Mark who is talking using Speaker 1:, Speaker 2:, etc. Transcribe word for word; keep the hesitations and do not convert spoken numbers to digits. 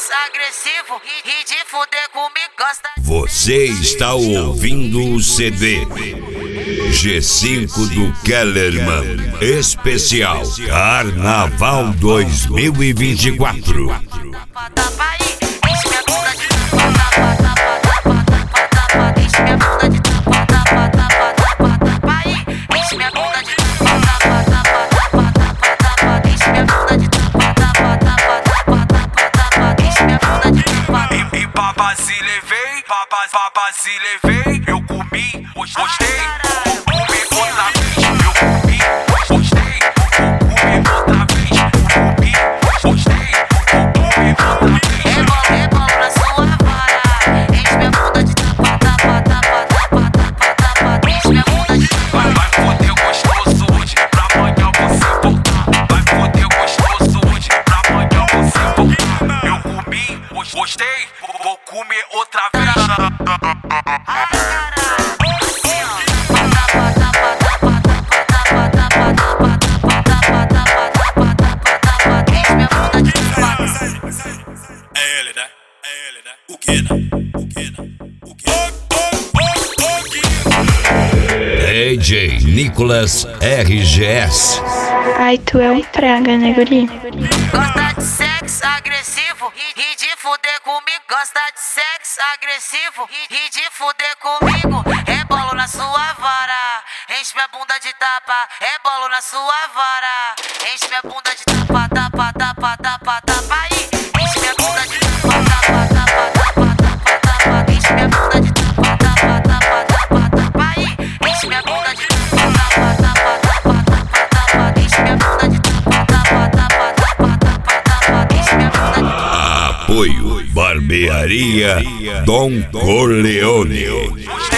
Speaker 1: sexo agressivo e, e de fuder comigo gosta.
Speaker 2: Você está ouvindo o C D G cinco do Kellerman, especial Carnaval dois mil e vinte e quatro.
Speaker 3: E papazi levei, papazi levei, eu comi, gostei, vou comer outra vez, eu comi, gostei, vou comer outra vez, comi, gostei, vou comer outra vez.
Speaker 1: Rebola, rebola na sua vara, enche minha bunda de tapa, tapa, tapa, tapa, tapa, tapa, enche minha bunda de tapa.
Speaker 3: Vai foder gostoso hoje, pra amanhã você voltar. Vai foder gostoso hoje, pra amanhã você voltar. Eu comi, gostei, vou comer outra vez. É ele, né? É ele, né? O que, né? O que, né? O que?
Speaker 2: D J Nicolas R G S.
Speaker 4: Ai, tu é um praga, né, guri?
Speaker 1: Gosta de sexo agressivo e, e de fuder comigo. Gosta de sexo agressivo e, e de fuder comigo. Rebolo na sua vara, enche minha bunda de tapa. Rebolo na sua vara, enche minha bunda de tapa, tapa, tapa, tapa, tapa. Aí, enche minha bunda de tapa, tapa, tapa, tapa, tapa, tapa. Enche minha bunda de tapa, tapa, tapa, tapa, tapa. Aí, enche minha bunda de tapa, tapa, tapa, tapa, tapa, tapa. Enche minha bunda de tapa, tapa, tapa, tapa, tapa, tapa. Enche minha bunda de
Speaker 2: Apoio Barbearia Dom Corleone.